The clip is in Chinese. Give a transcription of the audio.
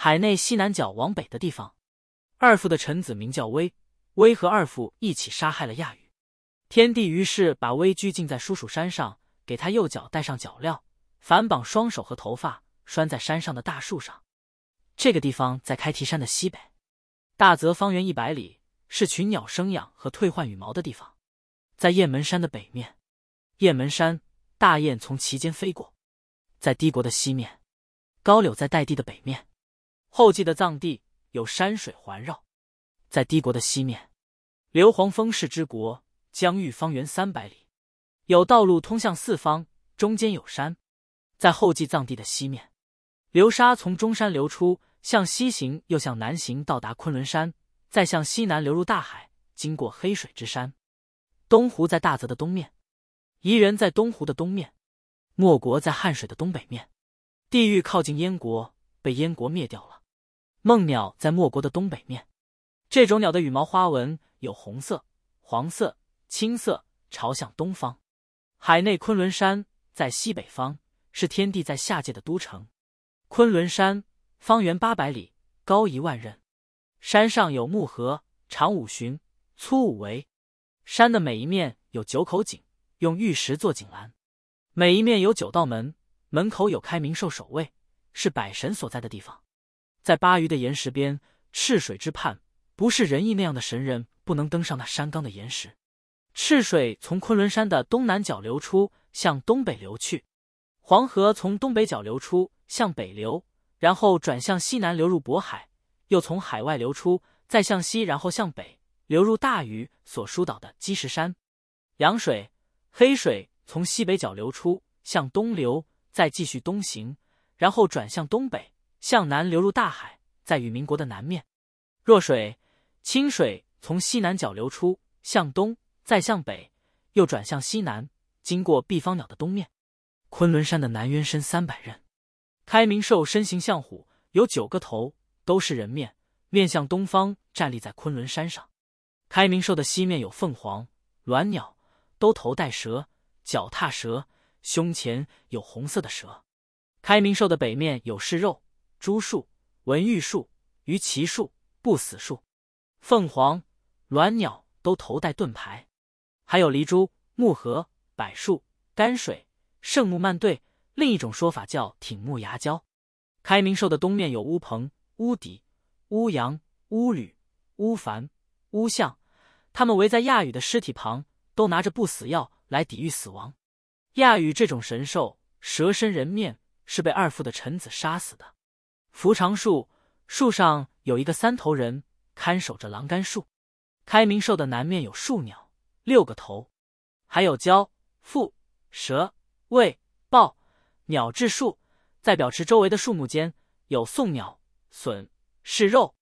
海内西南角往北的地方，二父的臣子名叫威，威和二父一起杀害了亚羽。天帝于是把威拘禁在叔蜀山上，给他右脚戴上脚镣，反绑双手和头发，拴在山上的大树上。这个地方在开提山的西北，大泽方圆100里，是群鸟生养和退换羽毛的地方。在雁门山的北面，雁门山大雁从其间飞过。在帝国的西面，高柳在代地的北面。后继的藏地有山水环绕。在帝国的西面，硫磺风氏之国，疆域方圆300里，有道路通向四方，中间有山。在后继藏地的西面，流沙从中山流出，向西行又向南行，到达昆仑山，再向西南流入大海，经过黑水之山。东湖在大泽的东面，夷人在东湖的东面，莫国在汉水的东北面。地域靠近燕国，被燕国灭掉了。梦鸟在莫国的东北面。这种鸟的羽毛花纹有红色、黄色、青色，朝向东方。海内昆仑山在西北方，是天帝在下界的都城。昆仑山方圆800里，高1万仞。山上有木河，长5旬，粗5围。山的每一面有9口井，用玉石做井栏。每一面有9道门，门口有开明兽守卫，是百神所在的地方。在巴渝的岩石边，赤水之畔，不是仁义那样的神人不能登上那山冈的岩石。赤水从昆仑山的东南角流出，向东北流去。黄河从东北角流出，向北流，然后转向西南流入渤海，又从海外流出，再向西，然后向北流入大禹所疏导的积石山。洋水、黑水从西北角流出，向东流，再继续东行，然后转向东北，向南流入大海，在与民国的南面。弱水、清水从西南角流出，向东，再向北，又转向西南，经过毕方鸟的东面。昆仑山的南渊深300仞。开明兽身形像虎，有9个头，都是人面，面向东方，站立在昆仑山上。开明兽的西面有凤凰、鸾鸟，都头戴蛇，脚踏蛇，胸前有红色的蛇。开明兽的北面有市肉、朱树、文玉树、鱼旗树、不死树。凤凰、鸾鸟都头戴盾牌，还有梨珠、木荷、柏树、甘水、圣木蔓对，另一种说法叫挺木牙胶。开明兽的东面有乌篷、乌底、乌羊、乌吕、乌凡、乌象，他们围在亚羽的尸体旁，都拿着不死药来抵御死亡。亚羽这种神兽，蛇身人面，是被二父的臣子杀死的。扶长树，树上有一个3头人，看守着狼肝树。开明兽的南面有树鸟，6个头，还有蛟、蝮、蛇、畏、豹、鸟雉树。在表池周围的树木间有宋鸟、隼、是肉、